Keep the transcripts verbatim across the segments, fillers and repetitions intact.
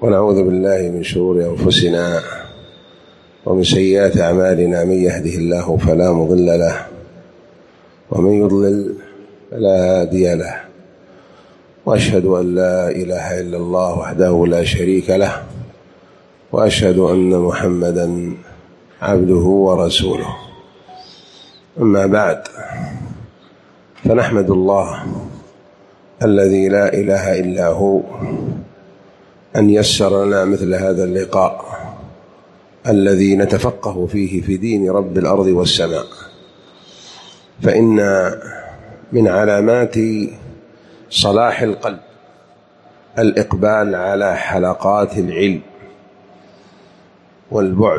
ونعوذ بالله من شرور أنفسنا ومن سيئات أعمالنا، من يهده الله فلا مضل له ومن يضلل فلا هادي له، وأشهد أن لا إله إلا الله وحده لا شريك له، وأشهد أن محمدًا عبده ورسوله. أما بعد، فنحمد الله الذي لا إله إلا هو أن يسر لنا مثل هذا اللقاء الذي نتفقه فيه في دين رب الأرض والسماء. فإن من علامات صلاح القلب الإقبال على حلقات العلم والبعد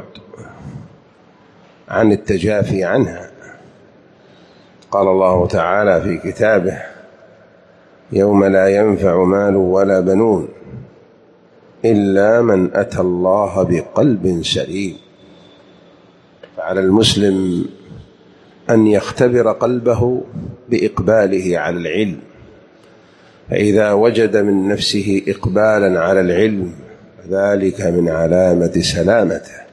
عن التجافي عنها. قال الله تعالى في كتابه: يوم لا ينفع مال ولا بنون إلا من أتى الله بقلب سليم. فعلى المسلم أن يختبر قلبه بإقباله على العلم، فإذا وجد من نفسه إقبالا على العلم ذلك من علامة سلامته،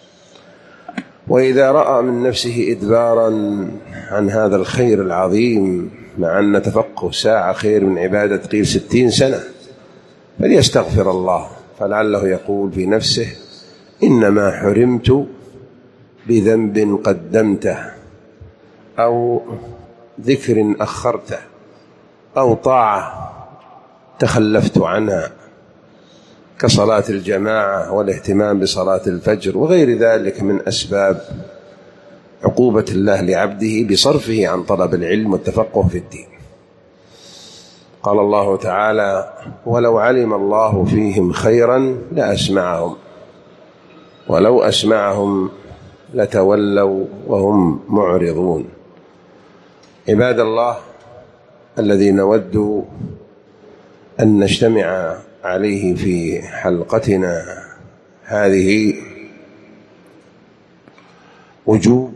وإذا رأى من نفسه إدبارا عن هذا الخير العظيم، مع أن تفقه ساعة خير من عبادة قيل ستين سنة، فليستغفر الله، فلعله يقول في نفسه: إنما حرمت بذنب قدمته، أو ذكر أخرته، أو طاعة تخلفت عنها كصلاة الجماعة والاهتمام بصلاة الفجر وغير ذلك من أسباب عقوبة الله لعبده بصرفه عن طلب العلم والتفقه في الدين. قال الله تعالى: ولو علم الله فيهم خيرا لأسمعهم ولو أسمعهم لتولوا وهم معرضون. عباد الله، الذي نود أن نجتمع عليه في حلقتنا هذه وجوب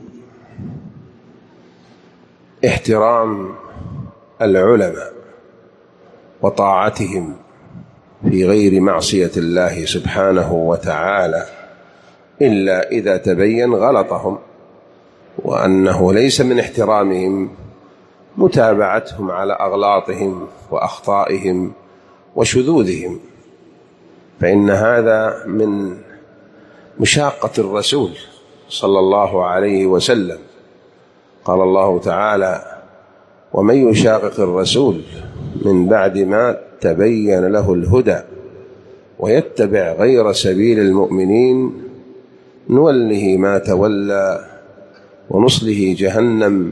احترام العلماء وطاعتهم في غير معصية الله سبحانه وتعالى، إلا إذا تبين غلطهم، وأنه ليس من احترامهم متابعتهم على أغلاطهم وأخطائهم وشذوذهم، فإن هذا من مشاقة الرسول صلى الله عليه وسلم. قال الله تعالى: ومن يشاقق الرسول من بعد ما تبين له الهدى ويتبع غير سبيل المؤمنين نوله ما تولى ونصله جهنم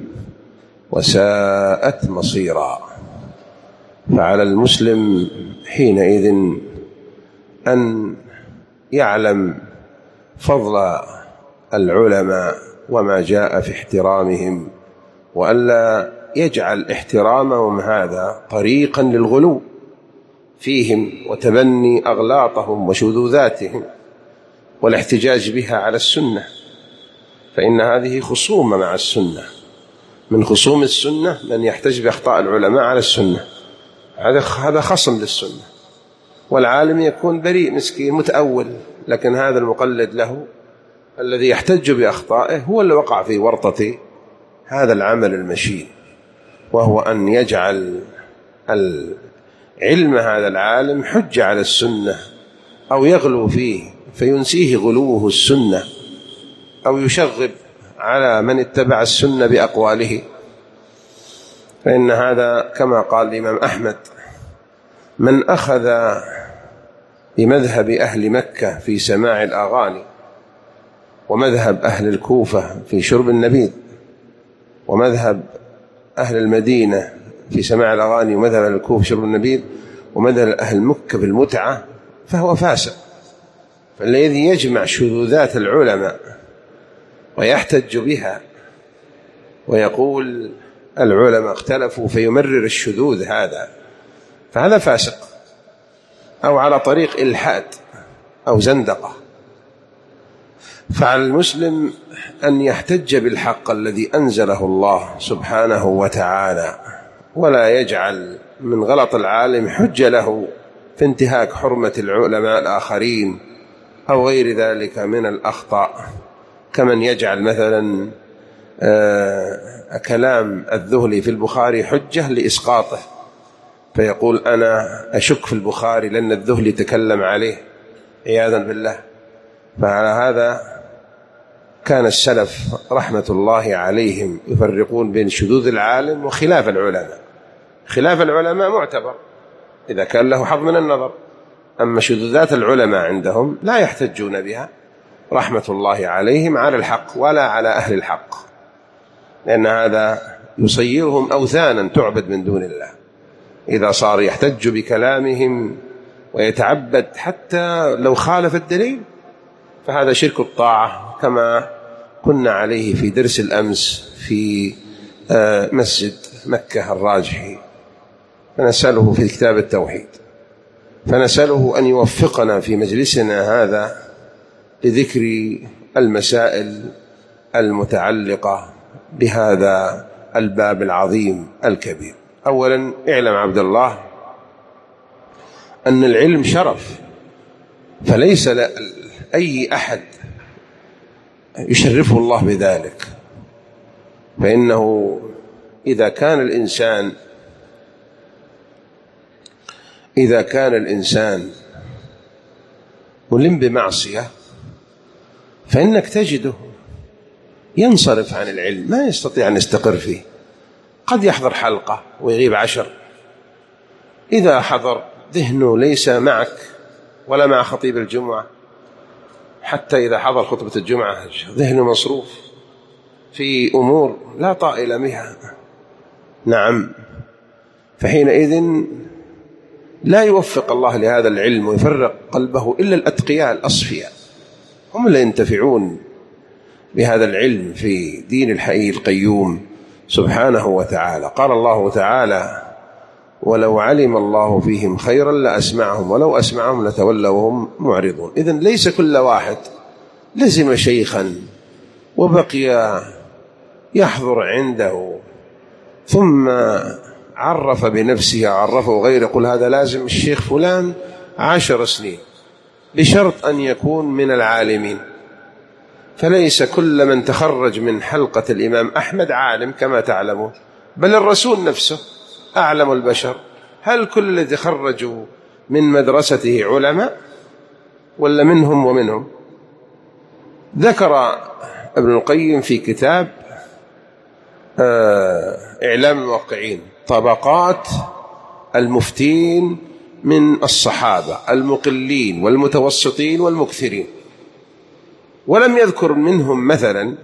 وساءت مصيرا. فعلى المسلم حينئذ أن يعلم فضل العلماء وما جاء في احترامهم، وألا يجعل احترامهم هذا طريقا للغلو فيهم وتبني أغلاطهم وشذوذاتهم والاحتجاج بها على السنة، فإن هذه خصومة مع السنة. من خصوم السنة من يحتج بأخطاء العلماء على السنة، هذا خصم للسنة، والعالم يكون بريء مسكين متأول، لكن هذا المقلد له الذي يحتج بأخطائه هو اللي وقع في ورطة هذا العمل المشين، وهو أن يجعل العلم هذا العالم حجة على السنة، أو يغلو فيه فينسيه غلوه السنة، أو يشغب على من اتبع السنة بأقواله. فإن هذا كما قال الإمام أحمد: من أخذ بمذهب أهل مكة في سماع الأغاني، ومذهب أهل الكوفة في شرب النبيذ، ومذهب أهل المدينة في سماع الأغاني، ومذهب أهل الكوفة في شرب النبيذ، ومذهب أهل مكة في المتعة، فهو فاسق. فالذي يجمع شذوذات العلماء ويحتج بها ويقول العلماء اختلفوا فيمرر الشذوذ، هذا فهذا فاسق، أو على طريق إلحاد أو زندقة. فعلى المسلم أن يحتج بالحق الذي أنزله الله سبحانه وتعالى، ولا يجعل من غلط العالم حجة له في انتهاك حرمة العلماء الآخرين أو غير ذلك من الأخطاء، كمن يجعل مثلا آه كلام الذهلي في البخاري حجة لإسقاطه، فيقول أنا أشك في البخاري لأن الذهلي تكلم عليه عياذا بالله. فعلى هذا كان السلف رحمة الله عليهم يفرقون بين شذوذ العالم وخلاف العلماء. خلاف العلماء معتبر إذا كان له حظ من النظر، أما شذوذات العلماء عندهم لا يحتجون بها رحمة الله عليهم على الحق ولا على أهل الحق، لأن هذا يصيرهم أوثانا تعبد من دون الله. إذا صار يحتج بكلامهم ويتعبد حتى لو خالف الدليل فهذا شرك الطاعة، كما كنا عليه في درس الأمس في مسجد مكة الراجحي. فنسأله في كتاب التوحيد، فنسأله أن يوفقنا في مجلسنا هذا لذكر المسائل المتعلقة بهذا الباب العظيم الكبير. أولا اعلم عبد الله أن العلم شرف، فليس أي أحد يشرفه الله بذلك، فإنه إذا كان الإنسان إذا كان الإنسان ملم بمعصية فإنك تجده ينصرف عن العلم، ما يستطيع أن يستقر فيه. قد يحضر حلقة ويغيب عشر، إذا حضر ذهنه ليس معك ولا مع خطيب الجمعة، حتى إذا حضر خطبة الجمعة ذهنه مصروف في أمور لا طائل بها. نعم، فحينئذ لا يوفق الله لهذا العلم ويفرق قلبه إلا الأتقياء الأصفياء، هم اللي ينتفعون بهذا العلم في دين الحي القيوم سبحانه وتعالى. قال الله تعالى: ولو علم الله فيهم خيرا لأسمعهم ولو أسمعهم لتولوا وهم معرضون. إذن ليس كل واحد لزم شيخا وبقي يحضر عنده ثم عرف بنفسه عرفه غيره يقول هذا لازم الشيخ فلان عشر سنين بشرط أن يكون من العالمين. فليس كل من تخرج من حلقة الإمام أحمد عالم كما تعلمون، بل الرسول نفسه أعلم البشر. هل كل الذين تخرجوا من مدرسته علماء ولا منهم ومنهم؟ ذكر ابن القيم في كتاب إعلام الموقعين طبقات المفتين من الصحابة المقلين والمتوسطين والمكثرين، ولم يذكر منهم مثلا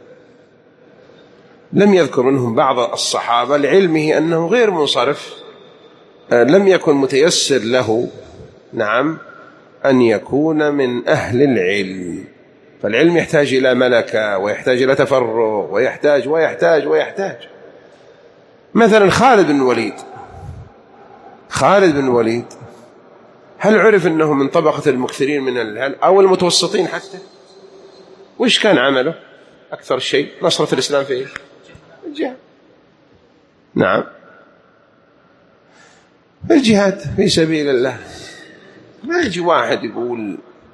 لم يذكر منهم بعض الصحابة لعلمه أنه غير منصرف، لم يكن متيسر له نعم أن يكون من أهل العلم. فالعلم يحتاج إلى ملكة ويحتاج إلى تفرغ ويحتاج ويحتاج ويحتاج مثلا خالد بن الوليد خالد بن الوليد هل عرف أنه من طبقة المكثرين من الهل أو المتوسطين حتى؟ وإيش كان عمله أكثر شيء؟ نصرة الإسلام في الجهاد. نعم، الجهاد في سبيل الله. ما يجي واحد يقول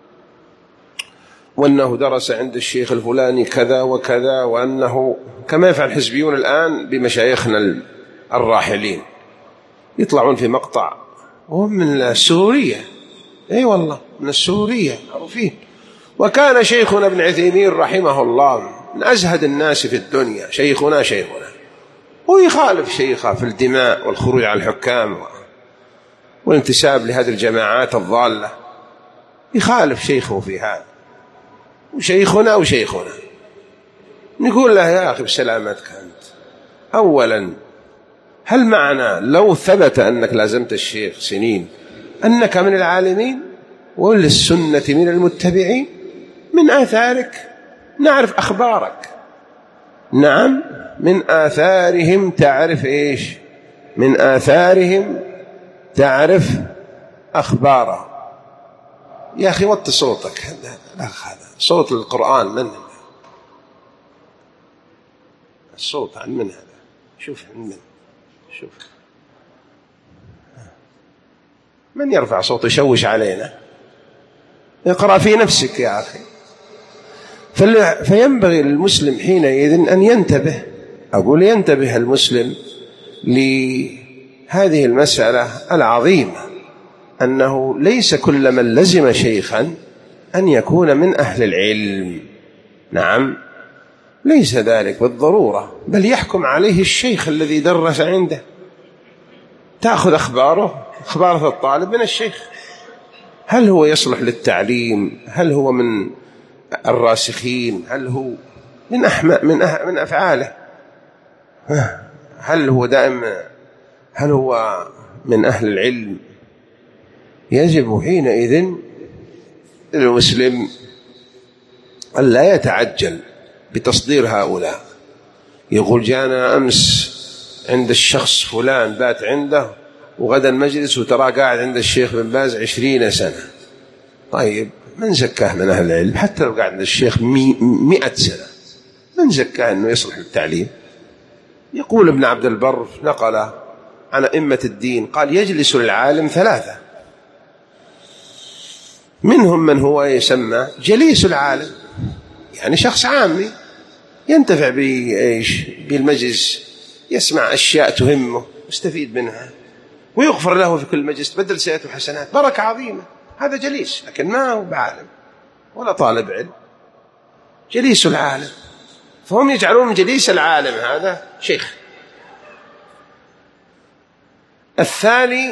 وأنه درس عند الشيخ الفلاني كذا وكذا، وأنه كما يفعل الحزبيون الآن بمشايخنا الراحلين، يطلعون في مقطع وهم من السورية. أي أيوة والله من السورية معروفين. وكان شيخنا ابن عثيمين رحمه الله من أزهد الناس في الدنيا، شيخنا شيخنا ويخالف شيخه في الدماء والخروج على الحكام والانتساب لهذه الجماعات الضالة، يخالف شيخه في هذا، وشيخنا وشيخنا نقول له يا أخي بسلامتك أنت، أولا هل معنى لو ثبت أنك لازمت الشيخ سنين أنك من العالمين وللسنة من المتبعين؟ من آثارك نعرف أخبارك. نعم، من آثارهم تعرف إيش؟ من آثارهم تعرف أخباره. يا أخي وطي صوتك، هذا صوت القرآن من هذا؟ الصوت عن من هذا؟ شوف عن من؟ شوف من يرفع صوته يشوش علينا؟ اقرأ في نفسك يا أخي. فينبغي للمسلم حينئذ أن ينتبه، أقول ينتبه المسلم لهذه المسألة العظيمة، أنه ليس كل من لزم شيخا أن يكون من أهل العلم. نعم، ليس ذلك بالضرورة، بل يحكم عليه الشيخ الذي درس عنده. تأخذ أخباره، أخبار الطالب من الشيخ، هل هو يصلح للتعليم؟ هل هو من الراسخين؟ هل هو من أحمق من, أه من أفعاله؟ هل هو دائم؟ هل هو من أهل العلم؟ يجب حينئذ المسلم ألا يتعجل بتصدير هؤلاء. يقول جانا أمس عند الشخص فلان بات عنده، وغدا المجلس وترى قاعد عند الشيخ بن باز عشرين سنة. طيب من زكاه من أهل العلم؟ حتى لو قاعد عند الشيخ مي مئة سنة، من زكاه أنه يصلح للتعليم؟ يقول ابن عبد البر نقل عن أئمة الدين قال يجلس للعالم ثلاثة، منهم من هو يسمى جليس العالم، يعني شخص عامي ينتفع بالمجلس، يسمع أشياء تهمه يستفيد منها ويغفر له في كل مجلس، بدل سيئته حسنات، بركة عظيمة. هذا جليس، لكن ما هو بعالم ولا طالب علم، جليس العالم. فهم يجعلون جليس العالم هذا شيخ. الثاني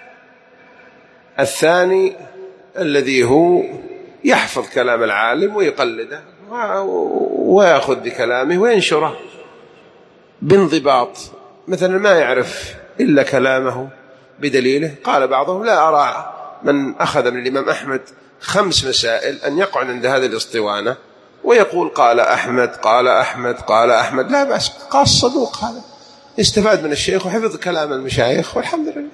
الثاني الذي هو يحفظ كلام العالم ويقلده ويأخذ بكلامه وينشره بانضباط، مثلا ما يعرف إلا كلامه بدليله. قال بعضهم لا أرى من أخذ من الإمام أحمد خمس مسائل أن يقعد عند هذه الاسطوانة ويقول قال أحمد قال أحمد قال أحمد، لا بأس، قال صدوق، هذا استفاد من الشيخ وحفظ كلام المشايخ والحمد لله.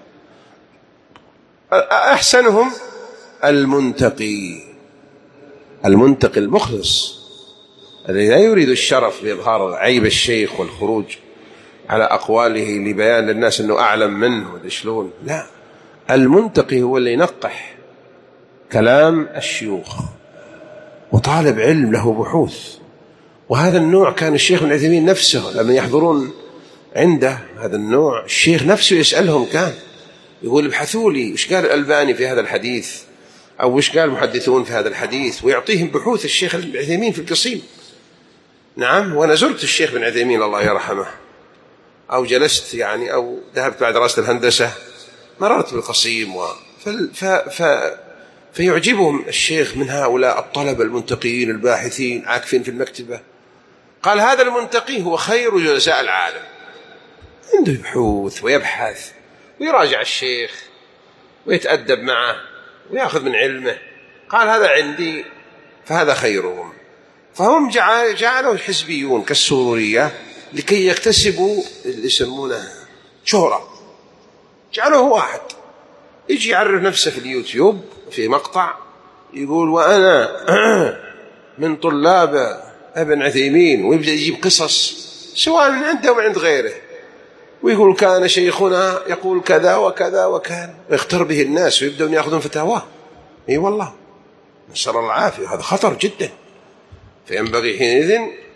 أحسنهم المنتقي، المنتقي المخلص الذي لا يريد الشرف بإظهار عيب الشيخ والخروج على أقواله لبيان للناس أنه أعلم منه ودشلون، لا، المنتقي هو اللي ينقح كلام الشيوخ وطالب علم له بحوث. وهذا النوع كان الشيخ ابن عثيمين نفسه لما يحضرون عنده هذا النوع، الشيخ نفسه يسألهم، كان يقول ابحثوا لي وش قال الألباني في هذا الحديث، أو وش قال المحدثون في هذا الحديث، ويعطيهم بحوث الشيخ ابن عثيمين في القصيم. نعم، وأنا زرت الشيخ ابن عثيمين الله يرحمه، أو جلست يعني أو ذهبت بعد دراسة الهندسة مررت بالقصيم و... ف... ف... ف... فيعجبهم الشيخ من هؤلاء الطلبة المنتقين الباحثين عاكفين في المكتبة. قال هذا المنتقي هو خير جلساء العالم، عنده بحوث ويبحث ويراجع الشيخ ويتأدب معه ويأخذ من علمه. قال هذا عندي فهذا خيرهم. فهم جعلوا الحزبيون كالسرورية لكي يكتسبوا اللي يسمونه شهرة، جعلوه واحد يجي يعرف نفسه في اليوتيوب في مقطع يقول وأنا من طلاب ابن عثيمين، ويبدأ يجيب قصص سواء من عنده أو عند غيره، ويقول كان شيخنا يقول كذا وكذا وكان، ويختار به الناس ويبدأون يأخذون فتاواه. اي والله نسأل الله العافية، هذا خطر جدا. فينبغي حينئذ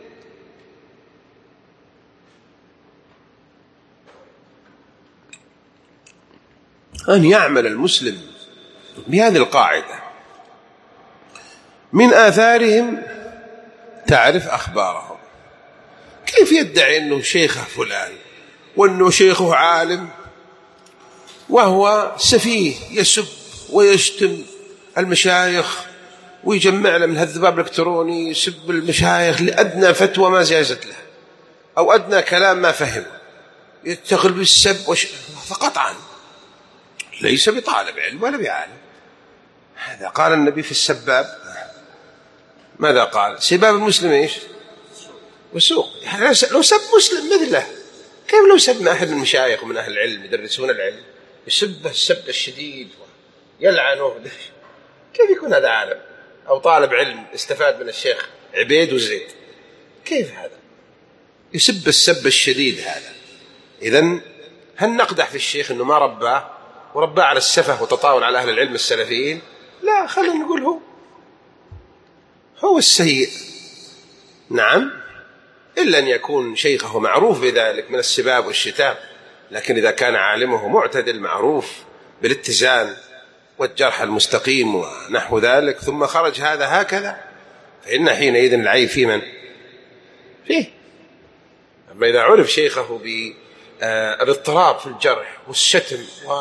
أن يعمل المسلم بهذه القاعدة. من آثارهم تعرف أخبارهم. كيف يدعي أنه شيخه فلان وأنه شيخه عالم وهو سفيه يسب ويشتم المشايخ ويجمع له من هالذباب الإلكتروني يسب المشايخ لأدنى فتوى ما زازت له أو أدنى كلام ما فهم، يتخل بالسب وش... فقطعا ليس بطالب علم ولا بعالم. هذا قال النبي في السباب ماذا قال؟ سباب المسلم إيش؟ وسوق. يعني لو سب مسلم مثله، كيف لو سب من أحد من المشايخ ومن أهل العلم يدرسون العلم يسبه السب الشديد ويلعنه، كيف يكون هذا عالم أو طالب علم استفاد من الشيخ عبيد وزيد؟ كيف هذا يسب السب الشديد هذا؟ إذن هل نقدح في الشيخ أنه ما رباه؟ ورباه على السفه وتطاول على أهل العلم السلفيين؟ لا، خلينا نقول هو هو السيء. نعم، إلا أن يكون شيخه معروف بذلك من السباب والشتام، لكن إذا كان عالمه معتدل معروف بالاتزان والجرح المستقيم ونحو ذلك ثم خرج هذا هكذا، فإن حينئذ العيب في من؟ فيه. أما إذا عرف شيخه بالاضطراب في الجرح والشتم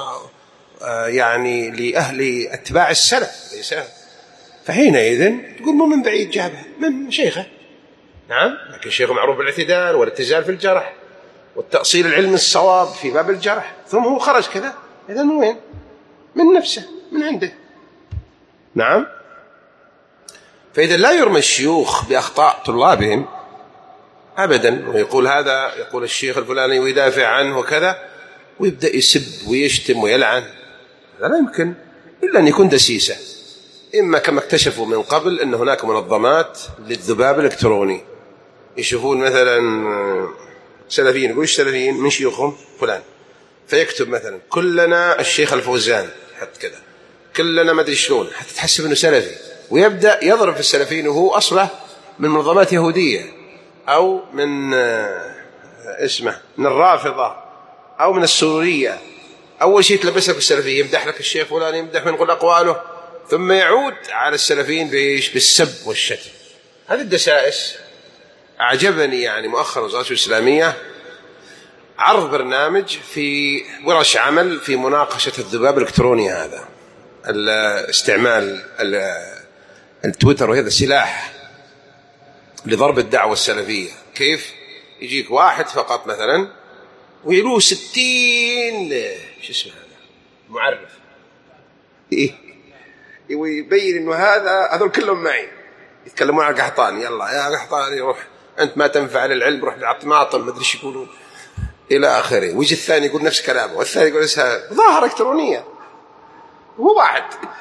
ويعني لأهل أتباع السلف ليس، فحينئذ تقول مو من بعيد جابه من شيخه. نعم، لكن الشيخ معروف بالاعتدال والاتزال في الجرح والتأصيل العلمي الصواب في باب الجرح، ثم هو خرج كذا، إذن وين؟ من نفسه، من عنده. نعم. فإذا لا يرمى الشيوخ بأخطاء طلابهم أبدا، ويقول هذا يقول الشيخ الفلاني ويدافع عنه وكذا، ويبدأ يسب ويشتم ويلعن، هذا لا يمكن إلا أن يكون دسيسة. إما كما اكتشفوا من قبل أن هناك منظمات للذباب الإلكتروني، يشوفون مثلا سلفيين، يقول ايش سلفيين؟ من شيوخهم فلان، فيكتب مثلا كلنا الشيخ الفوزان، حتى كذا كلنا ما ادري شلون، حتى تحسب انه سلفي، ويبدا يضرب في السلفيين وهو اصله من منظمات يهوديه او من اسمه من الرافضه او من السوريه. اول شيء تلبسها في السلفيه، يمدح لك الشيخ فلان، يمدح وينقل اقواله، ثم يعود على السلفيين بايش؟ بالسب والشتم. هذه الدسائس. أعجبني يعني مؤخرا وزارة الإسلامية عرض برنامج في ورش عمل في مناقشة الذباب الإلكتروني، هذا استعمال التويتر وهذا سلاح لضرب الدعوة السلفية. كيف؟ يجيك واحد فقط مثلا ويلوه ستين شو اسمه هذا معرف، إيه ويبين إنه هذا هذول كلهم معي، يتكلمون على قحطاني، يلا يا قحطاني روح أنت ما تنفع للعلم، روح لعطماطم ما أدري إيش يقولون إلى آخره. ويجي الثاني يقول نفس كلامه، والثاني يقول اسها ظاهرة إلكترونية. هو واحد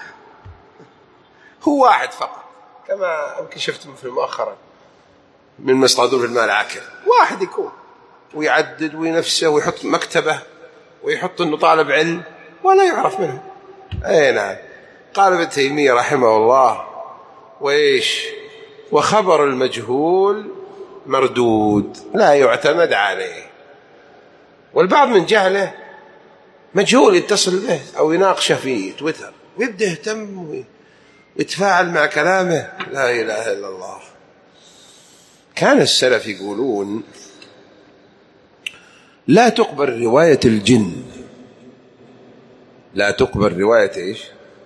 هو واحد فقط، كما يمكن شفتم في مؤخرا من مصطادون في المال عاكر، واحد يكون ويعدد وينفسه ويحط مكتبه ويحط إنه طالب علم ولا يعرف منه. أي نعم. قال ابن تيمية رحمه الله وإيش؟ وخبر المجهول مردود لا يعتمد عليه. والبعض من جهله مجهول يتصل به أو يناقشه في تويتر ويبدأ يهتم ويتفاعل مع كلامه، لا إله إلا الله. كان السلف يقولون لا تقبل رواية الجن، لا تقبل رواية إيش؟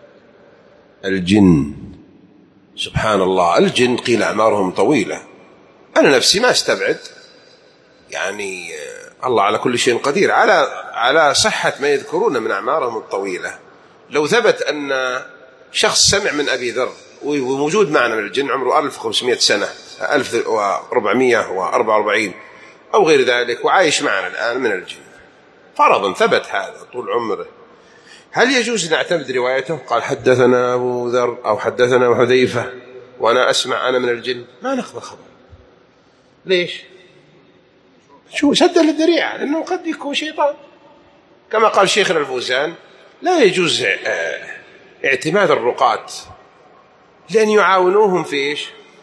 الجن. سبحان الله، الجن قيل أعمارهم طويلة، أنا نفسي ما استبعد، يعني الله على كل شيء قدير، على على صحة ما يذكرون من أعمارهم الطويلة. لو ثبت أن شخص سمع من أبي ذر وموجود معنا من الجن عمره ألف وخمسمائة سنة، ألف وأربعمائة وأربعة وأربعين أو غير ذلك، وعايش معنا الآن من الجن، فرضا ثبت هذا طول عمره، هل يجوز نعتمد روايته؟ قال حدثنا أبو ذر أو حدثنا حذيفة وأنا أسمع أنا من الجن، ما نقبل خبر. ليش؟ شو سد للذريعة، لأنه قد يكون شيطان، كما قال شيخنا الفوزان لا يجوز اعتماد الرقاة لأن يعاونوهم في إيش؟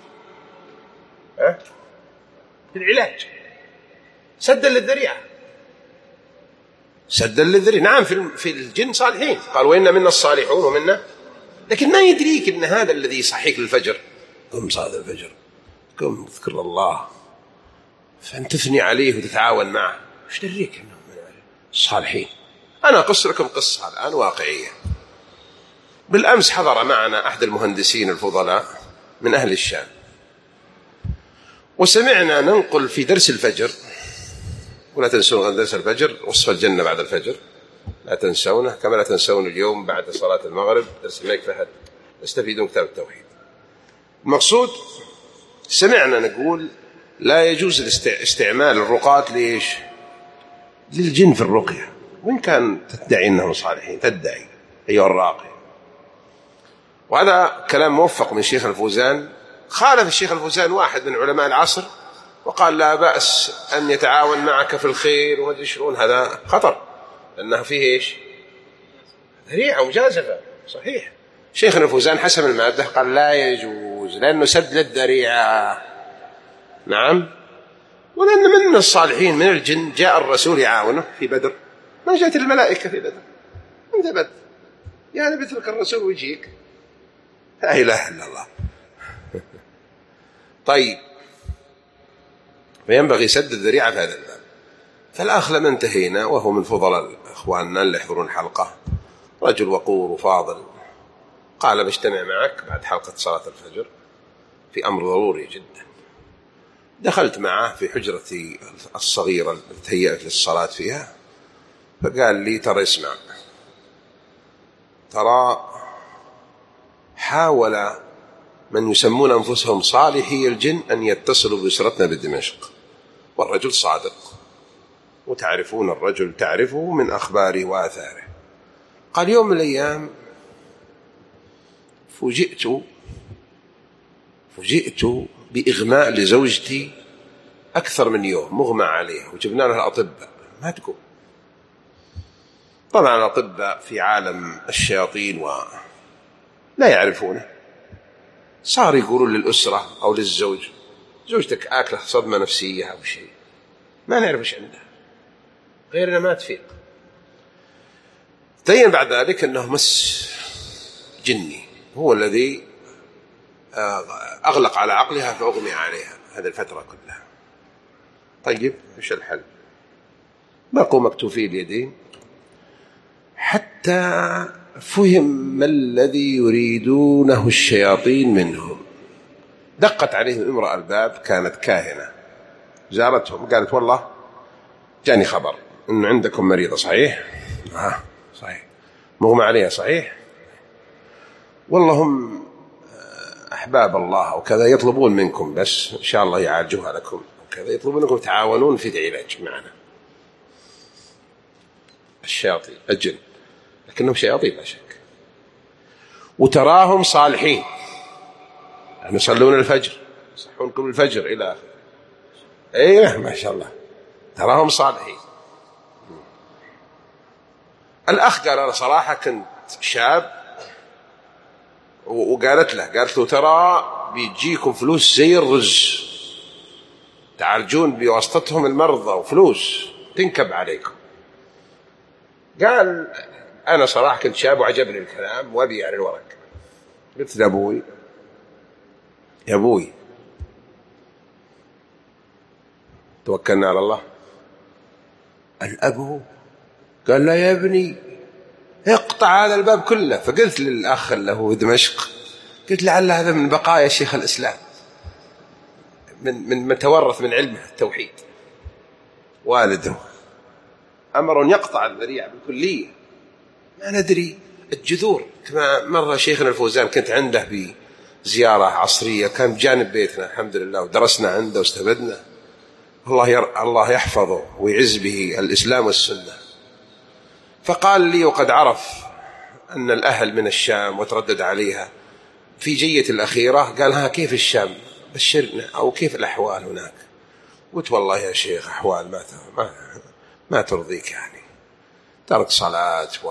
في العلاج، سدا للذريعة، سدا للذريعة. نعم في الجن صالحين، قال وإن منا الصالحون ومنا، لكن ما يدريك أن هذا الذي يصحيك للفجر، قم صلاة الفجر، قم اذكر الله، فأنت تثني عليه وتتعاون معه، وش دريك أنهم صالحين؟ أنا أقص لكم قصة الآن واقعية. بالأمس حضر معنا أحد المهندسين الفضلاء من أهل الشام، وسمعنا ننقل في درس الفجر، ولا تنسون درس الفجر وصف الجنة بعد الفجر، لا تنسونه، كما لا تنسون اليوم بعد صلاة المغرب درس الملك فهد، تستفيدون كتاب التوحيد. المقصود سمعنا نقول لا يجوز استعمال الرقاة ليش؟ للجن في الرقية، وإن كان تدعي أنهم صالحين، تدعي أيها الراقي. وهذا كلام موفق من الشيخ الفوزان. خالف الشيخ الفوزان واحد من علماء العصر وقال لا بأس أن يتعاون معك في الخير وما أدري شلون، هذا خطر، لأنه فيه إيش؟ ذريعة ومجازفة صحيح. شيخنا الفوزان حسم المادة قال لا يجوز لأنه سد للذريعة. نعم. ولأن من الصالحين من الجن جاء الرسول يعاونه في بدر، ما جاءت الملائكة في بدر، انت بدر يعني بترك الرسول ويجيك، لا إله إلا الله. طيب، فينبغي سد الذريعة في هذا الباب. فالأخ لما انتهينا وهو من فضل أخواننا اللي يحضرون الحلقة، رجل وقور وفاضل، قال بجتمع معك بعد حلقة صلاة الفجر في أمر ضروري جدا. دخلت معه في حجرتي الصغيرة التي تهيأت للصلاة فيها، فقال لي ترى اسمع، ترى حاول من يسمون أنفسهم صالحي الجن أن يتصلوا بأسرتنا بدمشق، والرجل صادق، وتعرفون الرجل تعرفه من أخباره وآثاره. قال يوم من الأيام فوجئت فوجئت بإغماء لزوجتي أكثر من يوم، مغمى عليه، وجبنا لها الأطباء ما تقوم. طبعا الأطباء في عالم الشياطين ولا يعرفونه، صار يقولون للأسرة أو للزوج زوجتك آكله صدمة نفسية أو شيء، ما نعرف إيش عندها، غيرنا ما تفيق. تبين بعد ذلك أنه مس جني هو الذي أغلق على عقلها فأغمي عليها هذه الفترة كلها. طيب إيش الحل؟ بقوا مكتوفي اليدين حتى فهم ما الذي يريدونه الشياطين منهم. دقت عليهم امرأة الباب، كانت كاهنة، زارتهم قالت والله جاني خبر أن عندكم مريضة. صحيح؟ آه صحيح. مغمى عليها. صحيح؟ والله هم أحباب الله وكذا يطلبون منكم بس إن شاء الله يعالجوها لكم وكذا، يطلبون منكم تعاونون في العلاج معنا. الشياطين الجن لكنهم شياطين لا شك، وتراهم صالحين، يعني يصلون الفجر، يصحونكم الفجر إلى آخره. أيه ما شاء الله تراهم صالحين. الأخ قال أنا صراحة كنت شاب، وقالت له قالت له ترى بيجيكم فلوس زي الرز، تعالجون بواسطتهم المرضى وفلوس تنكب عليكم. قال أنا صراحة كنت شاب وعجبني الكلام وأبي على الورق. قلت لأبوي يا أبوي توكلنا على الله. الأب قال لا يا ابني اقطع هذا الباب كله. فقلت للأخ له في دمشق، قلت لعل هذا من بقايا شيخ الإسلام، من من متورث من علمه التوحيد. والده أمر يقطع الذريعة بالكلية، ما ندري الجذور. كما مرة شيخنا الفوزان كنت عنده بزيارة عصرية، كان بجانب بيتنا الحمد لله، ودرسنا عنده واستفدنا. الله ير... الله يحفظه ويعز به الإسلام والسنة. فقال لي وقد عرف أن الأهل من الشام وتردد عليها في جية الأخيرة، قال ها كيف الشام بشرنا، أو كيف الأحوال هناك؟ قلت والله يا شيخ أحوال ما ما, ما ترضيك، يعني ترك صلاة و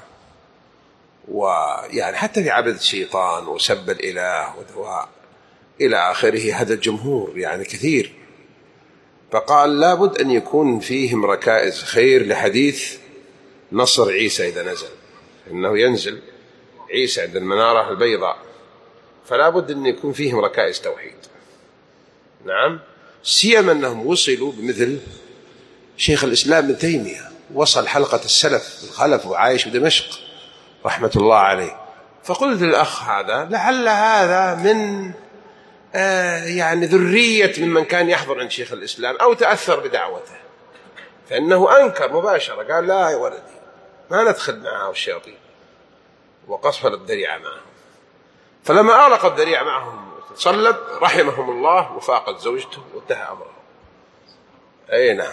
ويعني حتى في عبد الشيطان وسب الإله ودواء إلى آخره. هذا الجمهور يعني كثير. فقال لابد أن يكون فيهم ركائز خير لحديث نصر عيسى إذا نزل، إنه ينزل عيسى عند المنارة البيضاء، فلا بد أن يكون فيهم ركائز توحيد. نعم، سيما أنهم وصلوا بمثل شيخ الإسلام ابن تيمية، وصل حلقة السلف الخلف وعايش بدمشق رحمة الله عليه. فقلت للأخ هذا لعل هذا من آه يعني ذرية ممن كان يحضر عند شيخ الإسلام أو تأثر بدعوته، فإنه أنكر مباشرة، قال لا يا ولدي ما ندخل معه الشياطين، وقصفل الذريعة معهم. فلما أغلق الذريعة معهم صلب رحمهم الله وفاقت زوجته وانتهى أمره. أي نعم.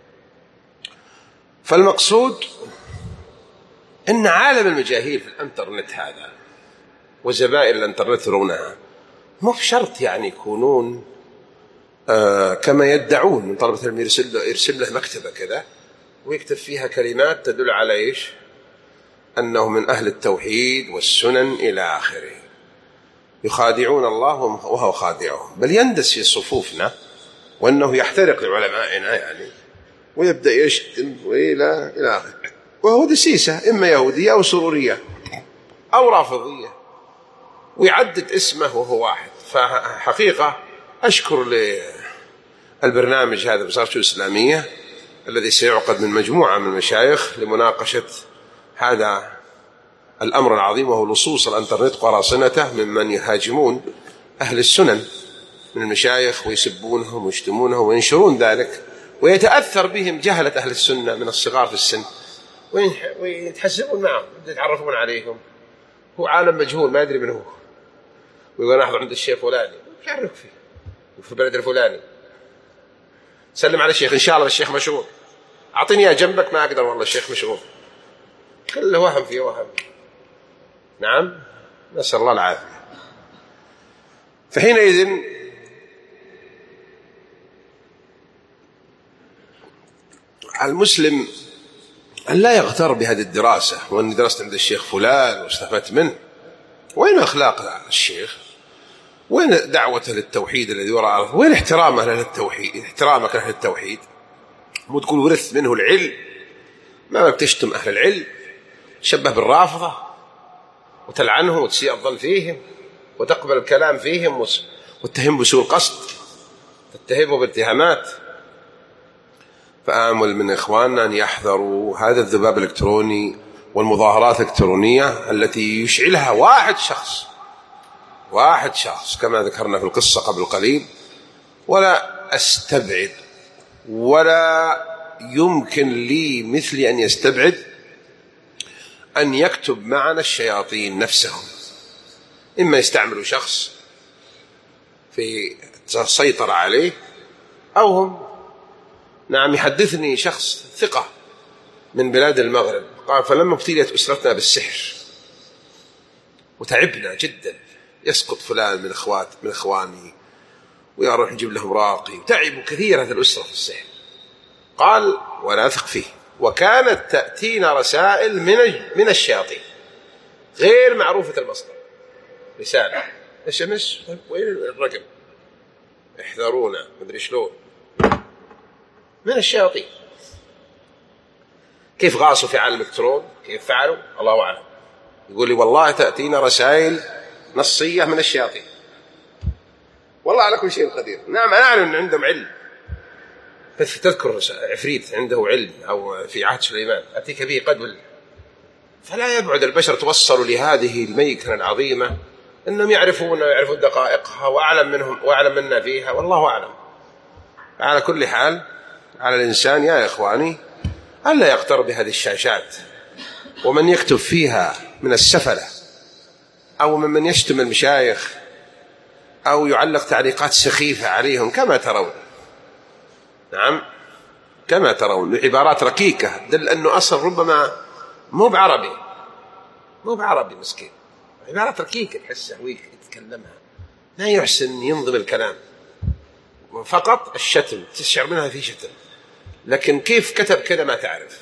فالمقصود إن عالم المجاهيل في الانترنت هذا وزبائن الانترنت ترونها مو بشرط يعني يكونون آه كما يدعون من طلبة العلم، يرسل له, يرسل له مكتبة كذا ويكتب فيها كلمات تدل على إيش؟ أنه من أهل التوحيد والسنن إلى آخره، يخادعون الله وهو خادعهم، بل يندس في صفوفنا وأنه يحترق لعلمائنا يعني ويبدأ يشتم وإلى إلى آخره، وهو دسيسة إما يهودية أو سرورية أو رافضية، ويعدد اسمه وهو واحد. فحقيقة أشكر للبرنامج هذا بصارته الإسلامية الذي سيعقد من مجموعة من المشايخ لمناقشة هذا الأمر العظيم، وهو لصوص الانترنت قراصنته ممن يهاجمون أهل السنن من المشايخ ويسبونهم ويشتمونهم وينشرون ذلك، ويتأثر بهم جهلة أهل السنة من الصغار في السن ويتحسبون معهم يتعرفون عليهم. هو عالم مجهول ما يدري من هو، ويقول أحضر عند الشيخ فلاني يعرف فيه وفي البلد الفلاني، سلم على الشيخ إن شاء الله الشيخ مشغول، أعطيني يا جنبك ما أقدر والله الشيخ مشغول، كله وهم فيه وهم. نعم نسأل الله العافية. فحينئذ المسلم أن لا يغتر بهذه الدراسة، وأني درست عند الشيخ فلان واستفدت منه. وين أخلاق الشيخ؟ وين دعوته للتوحيد الذي وراءه؟ وين احترامه للتوحيد؟ احترامك لأهل التوحيد مو تقول ورث منه العلم، ما بتشتم أهل العلم، تشبه بالرافضة وتلعنهم وتسيء الظن فيهم وتقبل الكلام فيهم وتتهم بسوء القصد، تتهمه باتهامات. فآمل من إخواننا أن يحذروا هذا الذباب الإلكتروني والمظاهرات الإلكترونية التي يشعلها واحد شخص واحد شخص كما ذكرنا في القصة قبل قليل. ولا أستبعد ولا يمكن لي مثلي أن يستبعد أن يكتب معنا الشياطين نفسهم، إما يستعملوا شخص في السيطرة عليه، أو هم نعم. يحدثني شخص ثقة من بلاد المغرب قال فلما ابتليت أسرتنا بالسحر وتعبنا جدا، يسقط فلان من أخوات من إخواني ويروح يجيب لهم راقي، وتعبوا كثير هذه الأسرة في السحر. قال ولا أثق فيه، وكانت تأتينا رسائل من من الشياطين غير معروفة المصدر، رسالة اس ام اس وين الرقم احذرونا مدري شلون، من الشياطين. كيف غاصوا في عالم الإلكترون؟ كيف فعلوا؟ الله أعلم. يقول لي والله تأتينا رسائل نصية من الشياطين، والله على كل شيء قدير. نعم أنا أعلم أن عندهم علم، بس تذكر عفريت عنده علم أو في عهد سليمان أتيك به قد، فلا يبعد البشر توصلوا لهذه الميكنة العظيمة أنهم يعرفون يعرفون دقائقها وأعلم منهم وأعلم منا فيها، والله أعلم. على كل حال على الإنسان يا إخواني ألا يقترب بهذه الشاشات، ومن يكتب فيها من السفلة أو ممن يشتم المشايخ أو يعلق تعليقات سخيفة عليهم كما ترون، نعم كما ترون، عبارات ركيكة دل أنه أصل ربما مو بعربي مو بعربي مسكين، عبارات ركيكة تحسه ويتكلمها لا يحسن ينظم الكلام، فقط الشتم تشعر منها في شتم، لكن كيف كتب كذا ما تعرف.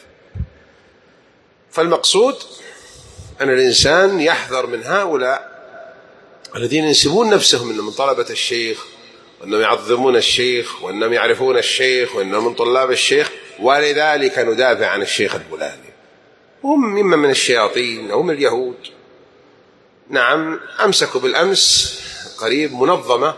فالمقصود أن الإنسان يحذر من هؤلاء الذين ينسبون نفسهم إنهم من طلبة الشيخ، وأنهم يعظمون الشيخ، وأنهم يعرفون الشيخ، وأنهم من طلاب الشيخ، ولذلك ندافع عن الشيخ الفلاني. هم مما من الشياطين أو من اليهود. نعم أمسكوا بالأمس قريب منظمة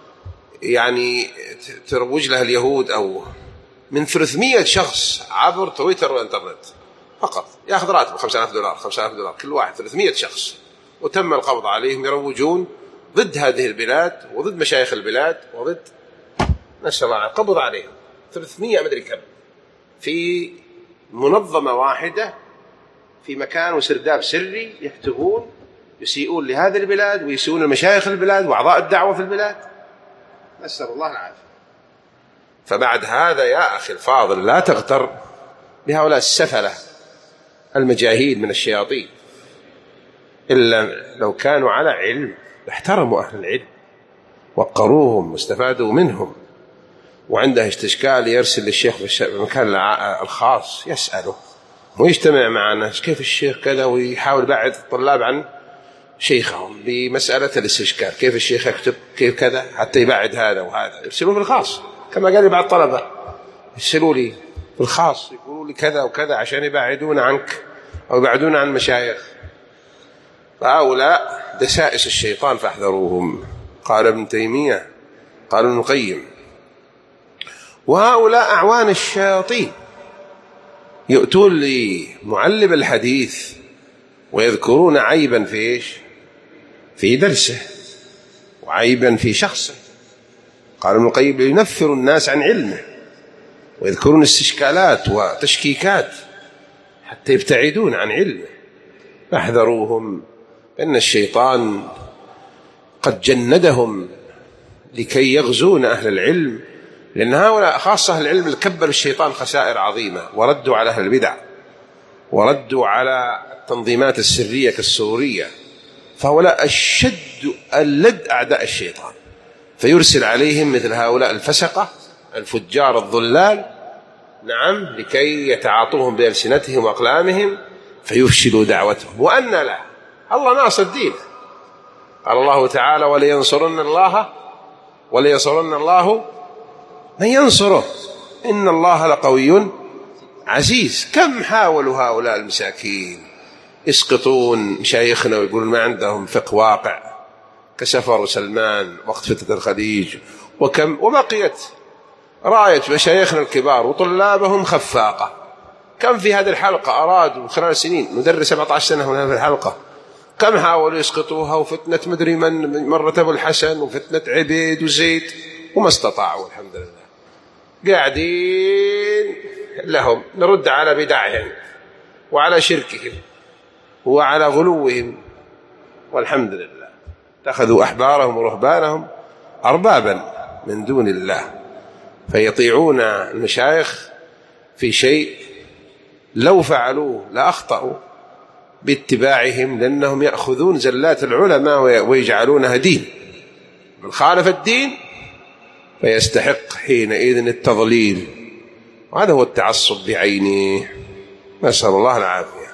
يعني تروج لها اليهود، أو من ثلاثمائة شخص عبر تويتر والإنترنت فقط، يأخذ راتب خمسة آلاف دولار خمسة آلاف دولار كل واحد، ثلاثمائة شخص، وتم القبض عليهم يروجون ضد هذه البلاد وضد مشايخ البلاد وضد نسأل الله قبض عليهم ثلاثمائة مدري كم في منظمة واحدة في مكان وسرداب سري، يكتبون يسيئون لهذه البلاد ويسيئون المشايخ البلاد وأعضاء الدعوة في البلاد، نسأل الله العافية. فبعد هذا يا أخي الفاضل لا تغتر بهؤلاء السفلة المجاهيل من الشياطين، إلا لو كانوا على علم احترموا أهل العلم وقروهم واستفادوا منهم، وعنده استشكال يرسل للشيخ في المكان الخاص يسأله ويجتمع مع الناس كيف الشيخ كذا، ويحاول يبعد الطلاب عن شيخهم بمسألة الاستشكال، كيف الشيخ يكتب كيف كذا، حتى يبعد هذا وهذا. يرسلوا في الخاص كما قال لي بعض الطلبة، يرسلوا لي في الخاص يقولوا لي كذا وكذا عشان يبعدون عنك أو يبعدون عن المشايخ. فهؤلاء دسائس الشيطان فاحذروهم. قال ابن تيمية، قال ابن القيم: وهؤلاء أعوان الشياطين يؤتون لمعلم الحديث ويذكرون عيبا في إيش؟ في درسه وعيبا في شخصه. قال ابن القيم: لينفر الناس عن علمه ويذكرون استشكالات وتشكيكات حتى يبتعدون عن علمه. فاحذروهم، إن الشيطان قد جندهم لكي يغزون أهل العلم، لأن هؤلاء خاصة أهل العلم كبر الشيطان خسائر عظيمة، وردوا على أهل البدع وردوا على التنظيمات السرية كالسورية. فهؤلاء أشد اللد أعداء الشيطان، فيرسل عليهم مثل هؤلاء الفسقة الفجار الضلال، نعم، لكي يتعاطوهم بألسنتهم وأقلامهم فيفشلوا دعوتهم. وأن لا، الله ناصر دينه. قال الله تعالى: ولينصرن الله ولينصرن الله من ينصره إن الله لقوي عزيز. كم حاولوا هؤلاء المساكين يسقطون مشايخنا ويقولون ما عندهم فقه واقع، كسفر سلمان وقت فتنة الخليج، وكم وبقيت راية مشايخنا الكبار وطلابهم خفاقة. كم في هذه الحلقة أرادوا خلال سنين، ندرس سبعة عشر سنة هنا في الحلقة، كم حاولوا يسقطوها، وفتنة مدري من مرة أبو الحسن وفتنة عبيد وزيد، وما استطاعوا الحمد لله. قاعدين لهم نرد على بدعهم وعلى شركهم وعلى غلوهم، والحمد لله. اتخذوا أحبارهم ورهبانهم أربابا من دون الله، فيطيعون المشايخ في شيء لو فعلوه لأخطأوا باتباعهم، لأنهم يأخذون زلات العلماء ويجعلونها دين. من خالف الدين فيستحق حينئذ التضليل، وهذا هو التعصب بعينه، نسأل الله العافية.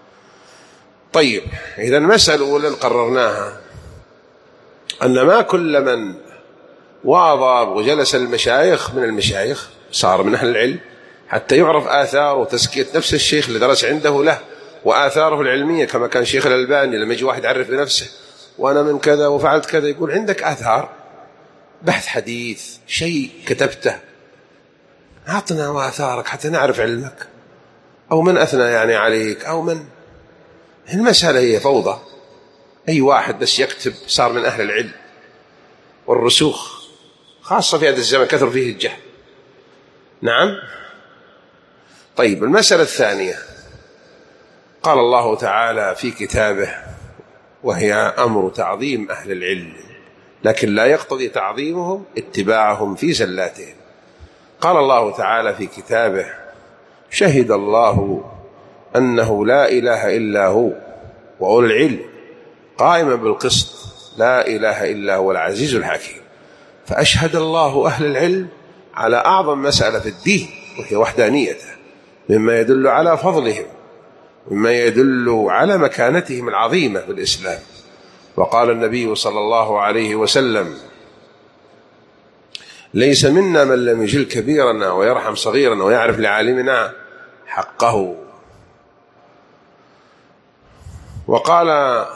طيب، إذا المسألة الأولى قررناها أن ما كل من واظب وجلس المشايخ من المشايخ صار من أهل العلم، حتى يعرف آثار وتزكية نفس الشيخ اللي درس عنده له وآثاره العلمية، كما كان شيخ الألباني لما يجي واحد يعرف بنفسه وأنا من كذا وفعلت كذا، يقول عندك آثار، بحث حديث، شيء كتبته، أعطنا آثارك حتى نعرف علمك، أو من أثنى يعني عليك، أو من. المسألة هي فوضى، أي واحد بس يكتب صار من أهل العلم، والرسوخ خاصة في هذا الزمن كثر فيه الجهل. نعم. طيب، المسألة الثانية، قال الله تعالى في كتابه، وهي أمر تعظيم أهل العلم، لكن لا يقتضي تعظيمهم اتباعهم في زلاتهم. قال الله تعالى في كتابه: شهد الله أنه لا إله إلا هو وأولو العلم قائما بالقسط لا إله إلا هو العزيز الحكيم. فأشهد الله أهل العلم على أعظم مسألة في الدين، وهي وحدانيته، مما يدل على فضلهم، مما يدل على مكانتهم العظيمة في الإسلام. وقال النبي صلى الله عليه وسلم: ليس منا من لم يجل كبيرنا ويرحم صغيرنا ويعرف لعالمنا حقه. وقال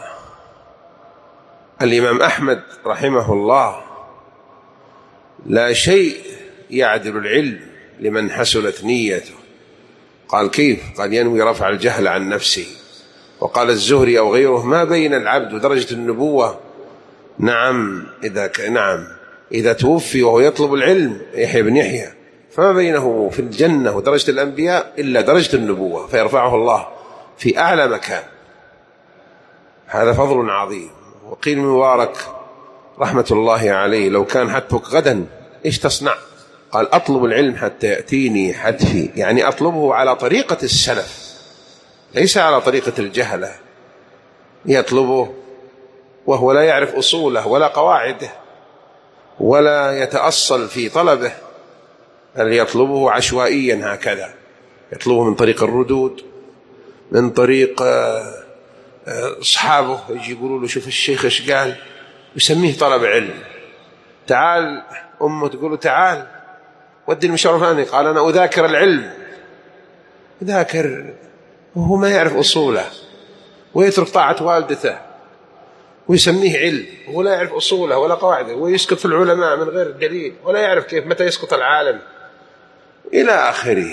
الإمام أحمد رحمه الله: لا شيء يعدل العلم لمن حسنت نيته. قال: كيف؟ قال: ينوي رفع الجهل عن نفسه. وقال الزهري أو غيره: ما بين العبد ودرجة النبوة، نعم إذا ك... نعم إذا توفي وهو يطلب العلم، يحيى بن يحيى، فما بينه في الجنة ودرجة الأنبياء إلا درجة النبوة، فيرفعه الله في أعلى مكان. هذا فضل عظيم. وقيل مبارك رحمة الله عليه: لو كان حتفك غدا إيش تصنع؟ قال: أطلب العلم حتى يأتيني حتفي، يعني أطلبه على طريقة السلف ليس على طريقة الجهلة، يطلبه وهو لا يعرف أصوله ولا قواعده ولا يتأصل في طلبه، بل يطلبه عشوائيا هكذا، يطلبه من طريق الردود من طريق أصحابه يجي يقولوا له شوف الشيخ إيش قال، يسميه طلب علم. تعال أمه تقول له تعال ودي المشوار الفلاني، قال أنا أذاكر العلم. يذاكر وهو ما يعرف أصوله، ويترك طاعة والدته ويسميه علم وهو لا يعرف أصوله ولا قواعده، ويسقط في العلماء من غير دليل ولا يعرف كيف متى يسقط العالم إلى آخره.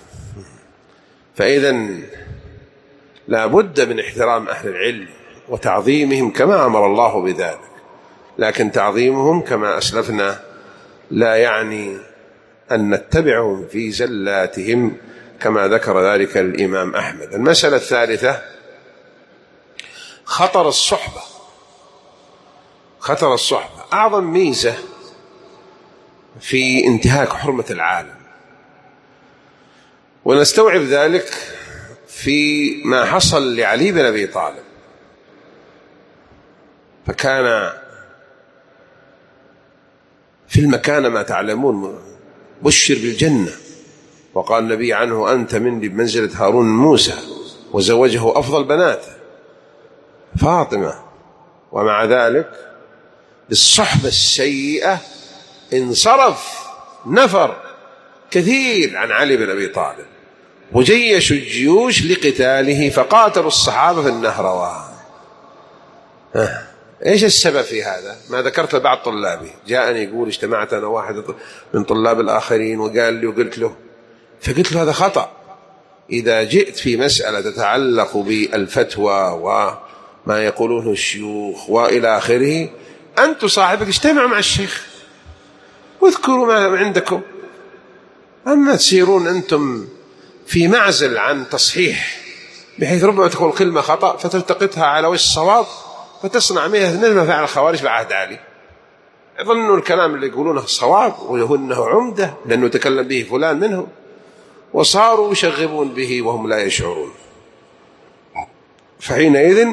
فإذا لا بد من احترام أهل العلم وتعظيمهم كما أمر الله بذلك، لكن تعظيمهم كما أسلفنا لا يعني أن نتبعهم في زلاتهم كما ذكر ذلك الإمام أحمد. المسألة الثالثة خطر الصحبة. خطر الصحبة أعظم ميزة في انتهاك حرمة العالم، ونستوعب ذلك في ما حصل لعلي بن أبي طالب. فكان في المكان ما تعلمون بشر بالجنة، وقال النبي عنه أنت مني بمنزلة هارون موسى، وزوجه أفضل بناته فاطمة. ومع ذلك بالصحبة السيئة انصرف نفر كثير عن علي بن أبي طالب، وجيشوا الجيوش لقتاله، فقاتلوا الصحابة في النهروان. إيش السبب في هذا؟ ما ذكرت لبعض طلابي، جاءني يقول اجتمعت أنا واحد من طلاب الآخرين وقال لي، وقلت له فقلت له هذا خطأ. إذا جئت في مسألة تتعلق بالفتوى وما يقولونه الشيوخ وإلى آخره، أنتم صاحبك اجتمعوا مع الشيخ واذكروا ما عندكم، أما تصيرون أنتم في معزل عن تصحيح، بحيث ربما تكون كلمة خطأ فتلتقطها على وجه الصواب فتصنع منها مثل ما فعل الخوارج بعهد علي. يظنوا الكلام اللي يقولونه صواب ويهنه عمدة لأنه تكلم به فلان منهم، وصاروا يشغبون به وهم لا يشعرون. فحينئذ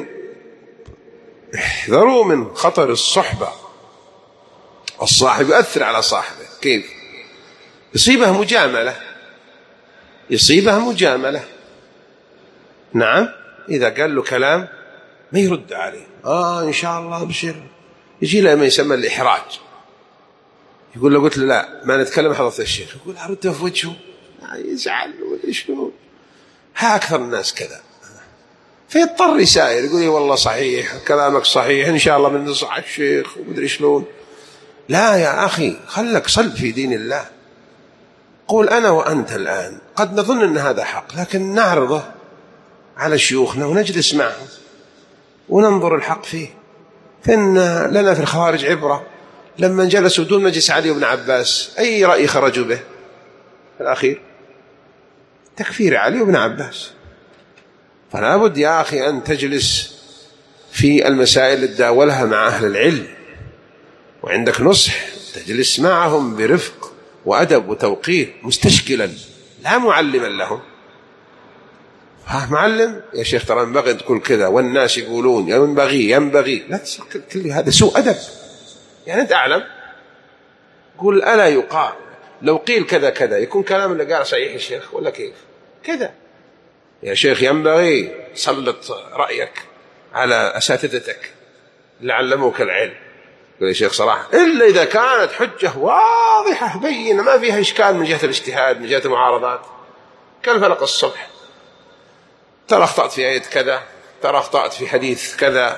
احذروا من خطر الصحبة. الصاحب يؤثر على صاحبه. كيف؟ يصيبه مجاملة، يصيبه مجاملة. نعم، إذا قال له كلام ما يرد عليه، آه إن شاء الله بشير، يجي له ما يسمى الإحراج، يقول له قلت له لا ما نتكلم حضرة الشيخ، يقول أرده في وجهه يزعل ولا شنو. ها أكثر الناس كذا، فيضطر يسائر يقول لي والله صحيح كلامك صحيح إن شاء الله من نصح الشيخ ومدري شلون. لا يا أخي، خلك صلب في دين الله. قول أنا وأنت الآن قد نظن أن هذا حق، لكن نعرضه على شيوخنا ونجلس معهم وننظر الحق فيه. فإن لنا في الخوارج عبرة، لما جلسوا دون مجلس علي بن عباس أي رأي خرجوا به في الأخير؟ تكفير علي بن عباس. فلا بد يا أخي أن تجلس في المسائل اللي تداولها مع أهل العلم، وعندك نصح تجلس معهم برفق وأدب وتوقير مستشكلا لا معلما لهم. ها معلم يا شيخ ترى ينبغي تقول كذا والناس يقولون ينبغي ينبغي، لا كل هذا سوء أدب. يعني أنت أعلم، قول ألا يقال لو قيل كذا كذا يكون كلام اللي قال صحيح الشيخ ولا كيف كذا. يا شيخ ينبغي سلط رأيك على أساتذتك اللي علموك العلم. يقول يا شيخ صراحة إلا إذا كانت حجة واضحة بينة ما فيها إشكال من جهة الاجتهاد من جهة المعارضات، كالفلق الصبح، ترى أخطأت في آية كذا، ترى أخطأت في حديث كذا،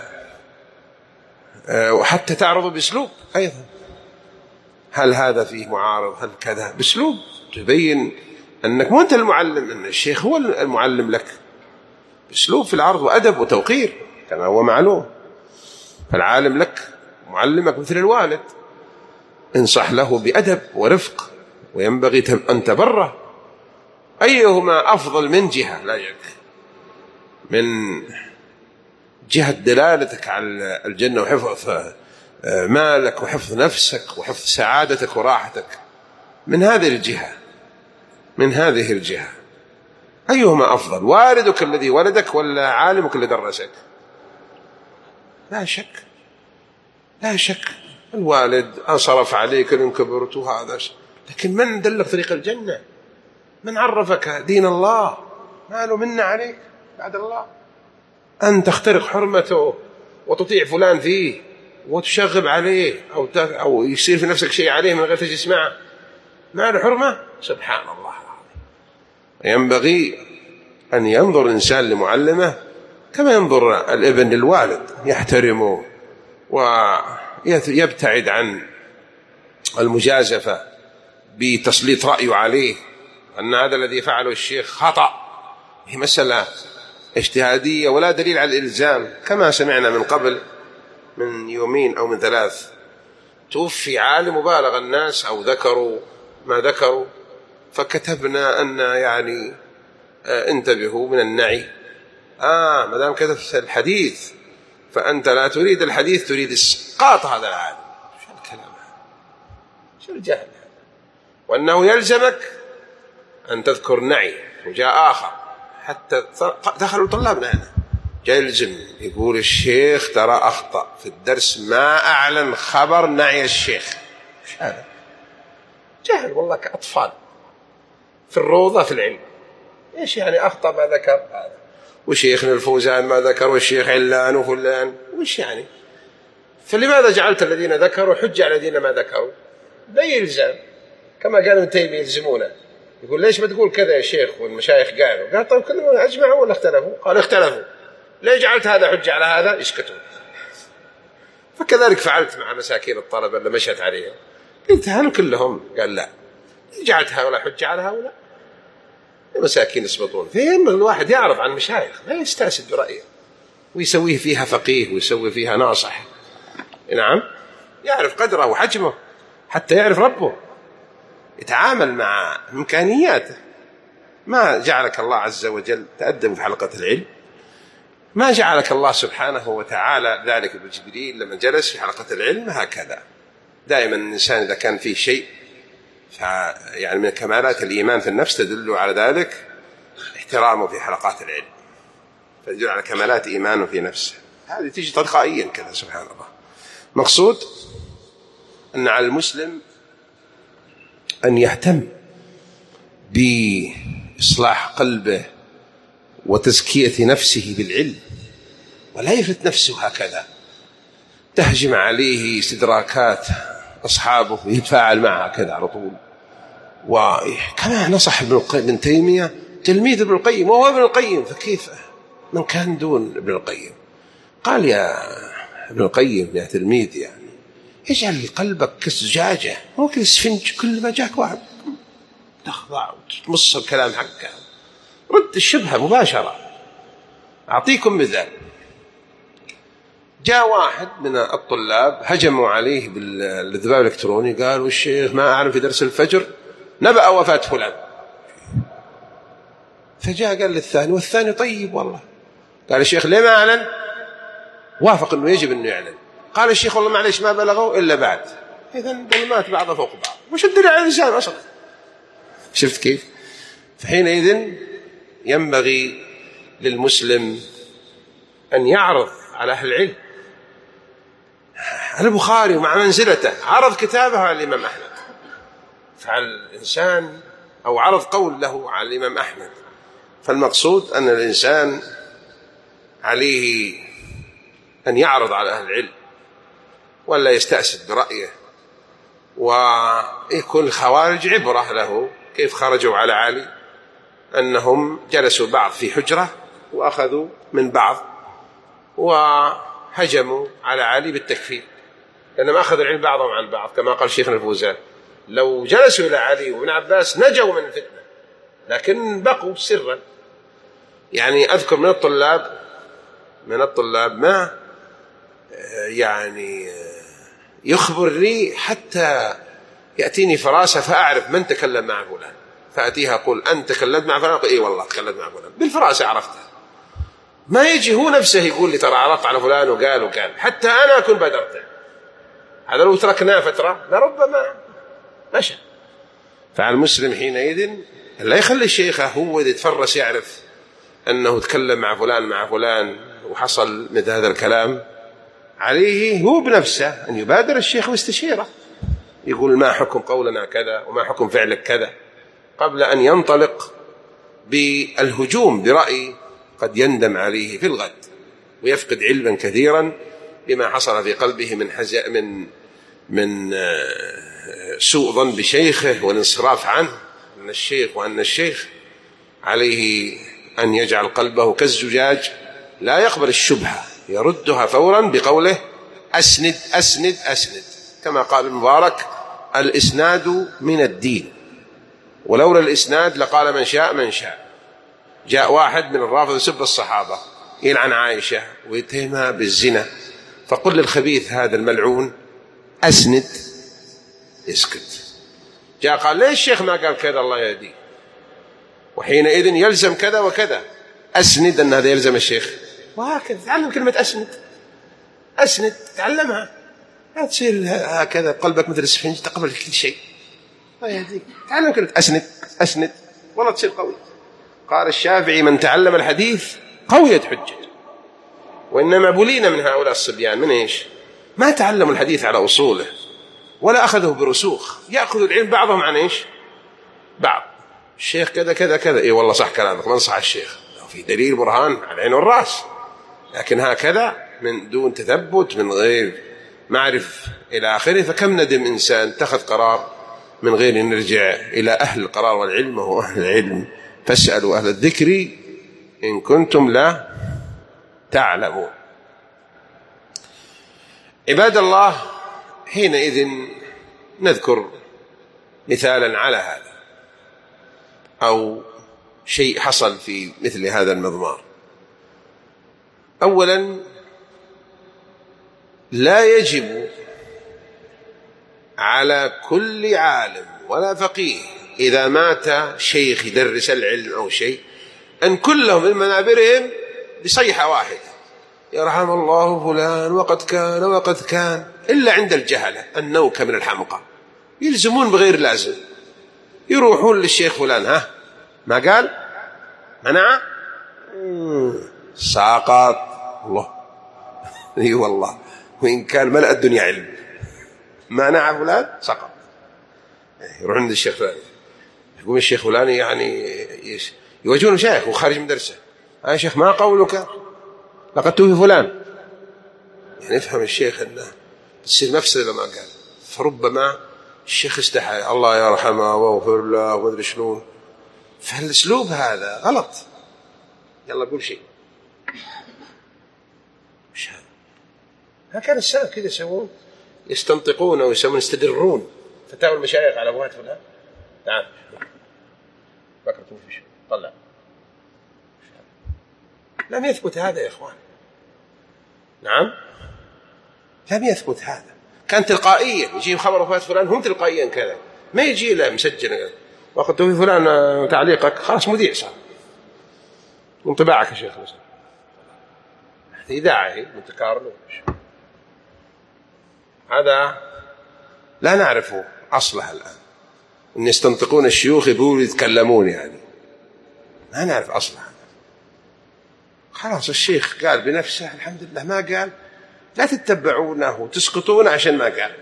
وحتى تعرض بأسلوب أيضا، هل هذا فيه معارض هل كذا، بأسلوب تبين أنك مو أنت المعلم، أن الشيخ هو المعلم لك، بأسلوب في العرض وأدب وتوقير كما هو معلوم. فالعالم لك معلمك مثل الوالد، انصح له بأدب ورفق، وينبغي أن تبره. أيهما أفضل من جهة لا شك، من جهة دلالتك على الجنة وحفظ مالك وحفظ نفسك وحفظ سعادتك وراحتك، من هذه الجهة من هذه الجهة أيهما أفضل، والدك الذي ولدك ولا عالمك الذي درسك؟ لا شك لا شك الوالد أنصرف عليك لأن كبرت وهذا، لكن من دلك طريق الجنة؟ من عرفك دين الله؟ ما له منا عليك. بعد الله أن تخترق حرمته وتطيع فلان فيه وتشغب عليه أو أو يصير في نفسك شيء عليه من غير تجلس معه، ما له حرمة؟ سبحان الله العظيم. ينبغي أن ينظر الإنسان لمعلمه كما ينظر الابن للوالد، يحترمه ويبتعد عن المجازفة بتسليط رأيه عليه أن هذا الذي فعله الشيخ خطأ. هي مسألة اجتهادية ولا دليل على الإلزام. كما سمعنا من قبل من يومين أو من ثلاث توفي عالم وبالغ الناس أو ذكروا ما ذكروا، فكتبنا أن يعني آه انتبهوا من النعي. آه ما دام كتبت الحديث فأنت لا تريد الحديث، تريد إسقاط هذا العالم. شو الكلام هذا؟ شو الجهل هذا؟ وأنه يلزمك أن تذكر نعي. وجاء آخر حتى دخلوا طلابنا هنا جاي يلزم يقول الشيخ ترى أخطأ في الدرس، ما أعلن خبر نعي الشيخ. مش هذا جهل والله، كأطفال في الروضة في العلم. إيش يعني أخطأ ما ذكر هذا، وشيخنا الفوزان ما ذكر، والشيخ علان وفلان، وش يعني؟ فلماذا جعلت الذين ذكروا حجة على الذين ما ذكروا؟ بأي إلزام؟ كما قال ابن تيمية يلزمونه، يقول ليش ما تقول كذا يا شيخ والمشايخ قالوا؟ قال طيب كلهم أجمعوا ولا اختلفوا؟ قال اختلفوا. ليه جعلت هذا حجة على هذا؟ يسكتون. فكذلك فعلت مع مساكين الطلبة اللي مشت عليهم، قلت هل كلهم؟ قال لا. جعلت هؤلاء حجة على هؤلاء؟ المساكين يسبطون. فينبغي الواحد يعرف عن مشايخ، لا يستأسد برأيه ويسويه فيها فقيه ويسوي فيها ناصح. نعم، يعرف قدره وحجمه حتى يعرف ربه، يتعامل مع إمكانياته. ما جعلك الله عز وجل تأدب في حلقة العلم، ما جعلك الله سبحانه وتعالى ذلك بجبريل لما جلس في حلقة العلم هكذا. دائما الإنسان إذا كان فيه شيء يعني من كمالات الإيمان في النفس تدل على ذلك احترامه في حلقات العلم، فيدل على كمالات إيمانه في نفسه. هذه تيجي تلقائيا كذا سبحان الله. مقصود أن على المسلم أن يهتم بإصلاح قلبه وتزكية نفسه بالعلم، ولا يفلت نفسه هكذا تهجم عليه استدراكات أصحابه ويتفاعل معها كذا على طول. وكما نصح ابن تيمية تلميذ ابن القيم وهو ابن القيم، فكيف من كان دون ابن القيم؟ قال يا ابن القيم يا تلميذ يعني اجعل قلبك كالزجاجة، مو كالسفنج، كل ما جاك واحد تخضع وتمص الكلام حقه، رد الشبهة مباشرة. أعطيكم مثال. جاء واحد من الطلاب هجموا عليه بالذباب الإلكتروني، قالوا الشيخ ما أعلم في درس الفجر نبأ وفاة فلان. فجاء قال للثاني، والثاني طيب والله، قال الشيخ ليه ما أعلن؟ وافق أنه يجب أنه يعلن. قال الشيخ والله معليش ما بلغوا إلا بعد. إذن ظلمات بعض فوق بعض، وش الدليل على الإنسان أصلا؟ شفت كيف؟ فحينئذ ينبغي للمسلم أن يعرض على أهل العلم. البخاري مع منزلته عرض كتابه على الإمام أحمد، فعلى الإنسان أو عرض قول له على الإمام أحمد. فالمقصود أن الإنسان عليه أن يعرض على أهل العلم ولا يستأسد برأيه، ويكون الخوارج عبرة له كيف خرجوا على علي، أنهم جلسوا بعض في حجرة وأخذوا من بعض وهجموا على علي بالتكفير، لأنهم أخذوا العلم بعضهم عن بعض كما قال شيخنا الفوزان. لو جلسوا إلى علي وابن عباس نجوا من الفتنة، لكن بقوا سرا. يعني أذكر من الطلاب من الطلاب ما يعني يخبر لي حتى يأتيني فراسة فأعرف من تكلم مع فلان، فأتيها أقول أنت تكلمت مع فلان؟ إيه والله تكلمت مع فلان، بالفراسة عرفتها. ما يجي هو نفسه يقول لي ترى عرضت على فلان وقال وقال، حتى أنا أكون بدرته. هذا لو تركناه فترة لربما مشى. فعلى المسلم حينئذ لا يخلي الشيخ هو إذا يتفرس يعرف أنه تكلم مع فلان مع فلان وحصل مثل هذا الكلام. عليه هو بنفسه أن يبادر الشيخ واستشيره، يقول ما حكم قولنا كذا وما حكم فعلك كذا، قبل أن ينطلق بالهجوم برأي قد يندم عليه في الغد ويفقد علما كثيرا بما حصل في قلبه من حزا من من سوء ظن بشيخه والانصراف عنه من الشيخ. وأن الشيخ عليه أن يجعل قلبه كالزجاج لا يقبل الشبهة، يردها فورا بقوله أسند أسند أسند، كما قال المبارك الإسناد من الدين، ولولا الإسناد لقال من شاء من شاء. جاء واحد من الرافضة يسب الصحابة يلعن عائشة ويتهمها بالزنا، فقل للخبيث هذا الملعون أسند، اسكت. جاء قال ليش الشيخ ما قال كذا الله يهديه، وحينئذ يلزم كذا وكذا، أسند أن هذا يلزم الشيخ. وهكذا تعلم كلمة أسند، أسند تعلمها، لا تصير هكذا قلبك مثل السفنج تقبل كل شيء. الله يهديك، تعلم كلمة أسند أسند والله تصير قوي. قال الشافعي من تعلم الحديث قويت حجته. وإنما بلينا من هؤلاء الصبيان من إيش؟ ما تعلموا الحديث على أصوله ولا أخذه برسوخ، يأخذ العلم بعضهم عن إيش؟ بعض. الشيخ كذا كذا كذا، إيه والله صح كلامك، من صح الشيخ في دليل برهان على العين والرأس، لكن هكذا من دون تثبت من غير معرف إلى آخره. فكم ندم إنسان اتخذ قرار من غير أن نرجع إلى أهل القرار والعلم، وهو أهل العلم فاسألوا أهل الذكر إن كنتم لا تعلمون. عباد الله، حينئذ نذكر مثالا على هذا أو شيء حصل في مثل هذا المضمار. أولا، لا يجب على كل عالم ولا فقيه إذا مات شيخ يدرس العلم أو شيء أن كلهم من منابرهم بصيحة واحدة يرحم الله فلان وقد كان وقد كان، إلا عند الجهلة النوكة من الحمقى يلزمون بغير لازم، يروحون للشيخ فلان ها ما قال منع ساقط الله اي والله، وإن كان ملأ الدنيا علم منع فلان سقط. يروحون للشيخ فلان، يقول الشيخ فلان يعني يواجهون شيخ وخارج من درسه، يا شيخ ما قولك لقد توفي فلان، يعني يفهم الشيخ أنه تصير مفسدة ما قال. فربما الشيخ استحى الله يرحمه واغفر له وما ادري شنو، فالاسلوب هذا غلط. يلا قول شيء مش هذا. هكذا السلف كذا يسوون، يستنطقون ويسمون يستدرون فتاوى المشايخ على ابوات فلان. تعال بكر توفي شو طلع، لم يثبت هذا يا اخوان. نعم لم يثبت هذا، كان تلقائيا يجيب خبر وفاة فلان هم تلقائيا كذا، ما يجي له مسجل وقد توفي فلان تعليقك خلاص مذيع صار انطباعك يا شيخ مثلا إذاعة متكارل. هذا لا نعرفه أصلها الآن، إن يستنطقون الشيوخ يقولوا يتكلمون، يعني ما نعرف أصلها. خلاص الشيخ قال بنفسه الحمد لله، ما قال لا تتبعونه وتسقطون عشان ما قال.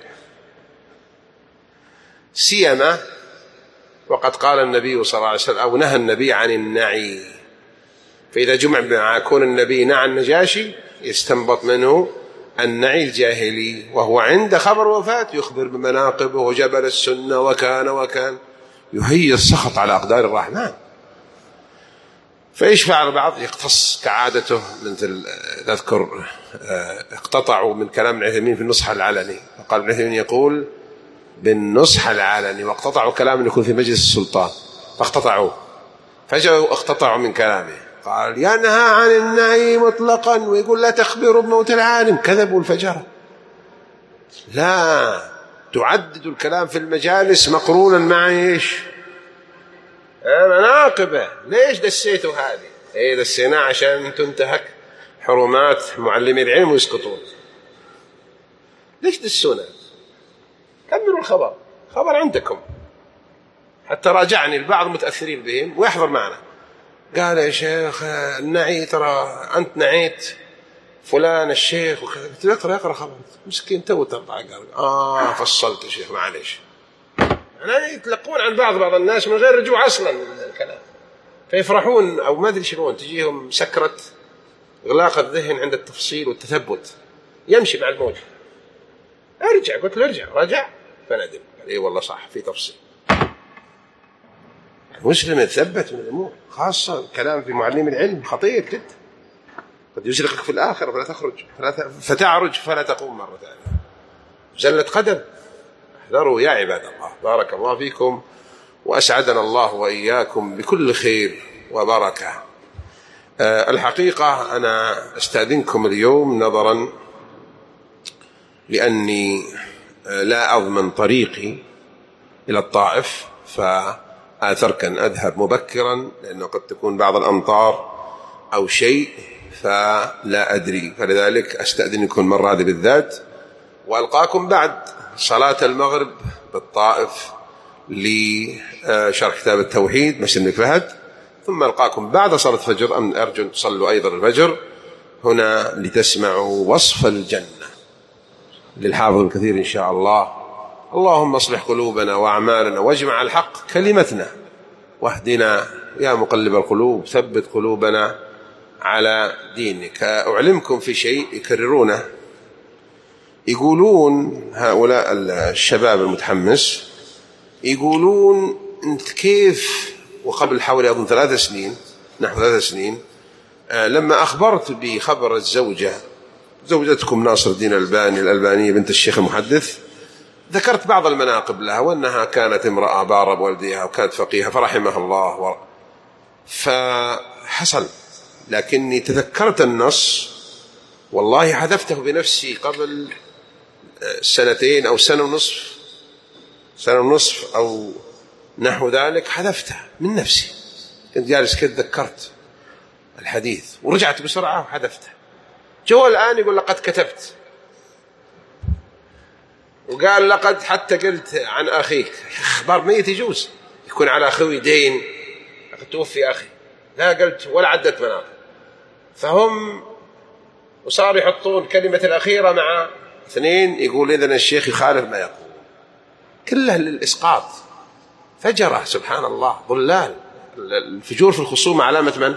سيما وقد قال النبي صلى الله عليه وسلم أو نهى النبي عن النعي، فإذا جمع مع كون النبي نعى النجاشي يستنبط منه النعي الجاهلي، وهو عند خبر وفاة يخبر بمناقبه وجبل السنة وكان وكان، يهيئ السخط على أقدار الرحمن. فإيش فعل بعض؟ يقتص كعادته، مثل نذكر اقتطعوا من كلام ابن عثيمين في النصح العلني، وقال ابن عثيمين يقول بالنصح العلني، واقتطعوا كلام يكون في مجلس السلطان فاقتطعوه، فجأوا اقتطعوا من كلامه، قال ينهى عن النعي مطلقا ويقول لا تخبروا بموت العالم، كذبوا الفجر. لا تعدد الكلام في المجالس مقرونا مع ايش؟ مناقبه. ليش دسيتوا هذه؟ ايه دسيناه عشان تنتهك حرمات معلمي العلم ويسقطون. ليش دسونا؟ كملوا الخبر، خبر عندكم. حتى راجعني البعض متأثرين بهم ويحضر معنا، قال يا شيخ النعي ترى أنت نعيت فلان الشيخ وكذا. قلت له اقرأ اقرأ خبر، مسكين تو ترضع. قال آه فصلت يا شيخ معليش. يعني يتلقون عن بعض بعض الناس من غير رجوع أصلا من الكلام. فيفرحون أو ما أدري شلون تجيهم سكرة إغلاق الذهن عند التفصيل والتثبت، يمشي مع الموج. ارجع، قلت له ارجع، رجع فندم، قال اي والله صح في تفصيل. المسلم يتثبت من الأمور، خاصة الكلام في معلم العلم خطير جدا، قد يزرقك في الآخرة فلا تخرج فلا ت... فتعرج فلا تقوم مرة ثانية، زلة قدم. احذروا يا عباد الله. بارك الله فيكم وأسعدنا الله وإياكم بكل خير وبركة. أه الحقيقة أنا أستأذنكم اليوم نظرا لأني لا أضمن طريقي إلى الطائف، فآثرت أن أذهب مبكرا لأنه قد تكون بعض الأمطار أو شيء فلا أدري، فلذلك أستأذنكم المرة هذه بالذات، وألقاكم بعد صلاة المغرب بالطائف لشرح كتاب التوحيد مسجد بن فهد، ثم ألقاكم بعد صلاة الفجر. أن أرجو أن تصلوا أيضا الفجر هنا لتسمعوا وصف الجنة للحافظ الكثير إن شاء الله. اللهم اصلح قلوبنا وأعمالنا واجمع الحق كلمتنا واهدنا يا مقلب القلوب ثبت قلوبنا على دينك. أعلمكم في شيء يكررونه، يقولون هؤلاء الشباب المتحمس، يقولون أنت كيف، وقبل حوالي أظن ثلاث سنين نحو ثلاث سنين لما أخبرت بخبر الزوجة زوجتكم ناصر الدين الألباني الألبانية بنت الشيخ المحدث، ذكرت بعض المناقب لها وأنها كانت امرأة بارة بوالديها وكانت فقيهة فرحمها الله، فحصل. لكني تذكرت النص والله حذفته بنفسي قبل سنتين أو سنة ونصف سنة ونصف أو نحو ذلك، حذفته من نفسي، كنت جالس كذا ذكرت الحديث ورجعت بسرعة وحذفته. جو الآن يقول لقد كتبت، وقال لقد حتى قلت عن أخيك. أخبار ميت يجوز يكون على أخوي دين، لقد توفي أخي، لا قلت ولا عدت مناطق. فهم وصار يحطون كلمة الأخيرة مع اثنين، يقول إذن الشيخ يخالف ما يقول، كله للإسقاط. فجرة سبحان الله، ضلال. الفجور في الخصوم علامة من؟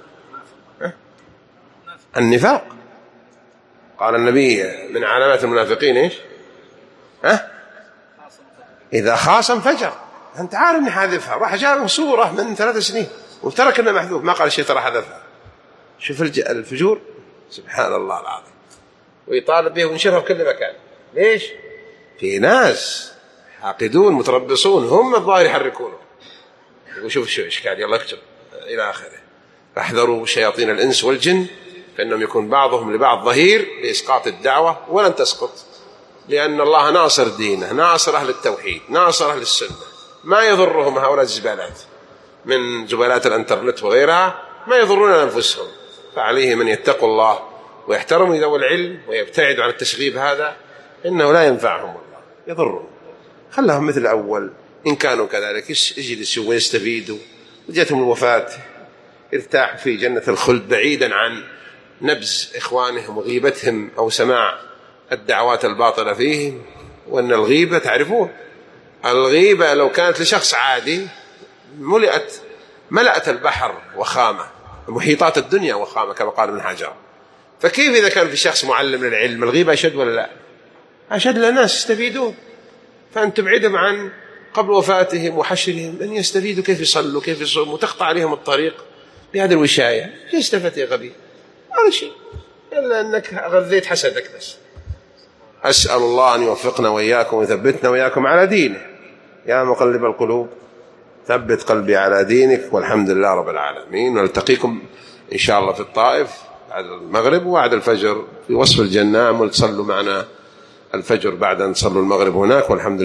النفاق. قال النبي من علامات المنافقين إيش؟ ها؟ إذا خاصم فجر. أنت عارف إني حاذفها، راح جاب صورة من ثلاث سنين وترك إنه محذوف، ما قال الشيء ترى حذفها. شوف الفجور سبحان الله العظيم، ويطالب به وينشرها في كل مكان. ليش؟ في ناس حاقدون متربصون هم الظاهر يحركونه، يقول شوف شو إشكال يلا اكتب إلى آخره. فاحذروا شياطين الإنس والجن فإنهم يكون بعضهم لبعض ظهير لإسقاط الدعوة، ولن تسقط، لأن الله ناصر دينه، ناصر أهل التوحيد، ناصر أهل السنة. ما يضرهم هؤلاء الزبالات من زبالات الانترنت وغيرها، ما يضرون أنفسهم. فعليه من يتقوا الله ويحترموا ذوي العلم ويبتعدوا عن التشغيب هذا، إنه لا ينفعهم والله، يضرهم. خلهم مثل الأول إن كانوا كذلك، يجلسوا ويستفيدوا، وجاتهم الوفاة ارتاحوا في جنة الخلد بعيدا عن نبز إخوانهم وغيبتهم أو سماع الدعوات الباطلة فيهم. وأن الغيبة تعرفون، الغيبة لو كانت لشخص عادي ملئت ملأت البحر وخامة، محيطات الدنيا وخامة كما قال ابن حجر. فكيف إذا كان في شخص معلم للعلم؟ الغيبة أشد ولا لا؟ أشد، للناس يستفيدون. فأنت تبعدهم عن قبل وفاتهم وحشرهم أن يستفيدوا كيف يصلوا كيف يصوموا، وتقطع عليهم الطريق بهذه الوشاية. ايش استفدت يا غبي؟ هذا شيء إلا أنك غذيت حسدك بس. أسأل الله أن يوفقنا وإياكم ويثبتنا وإياكم على دينه. يا مقلب القلوب ثبت قلبي على دينك، والحمد لله رب العالمين. ونلتقيكم إن شاء الله في الطائف بعد المغرب وبعد الفجر في وصف الجنة، وتصلوا معنا الفجر بعد أن تصلوا المغرب هناك، والحمد لله.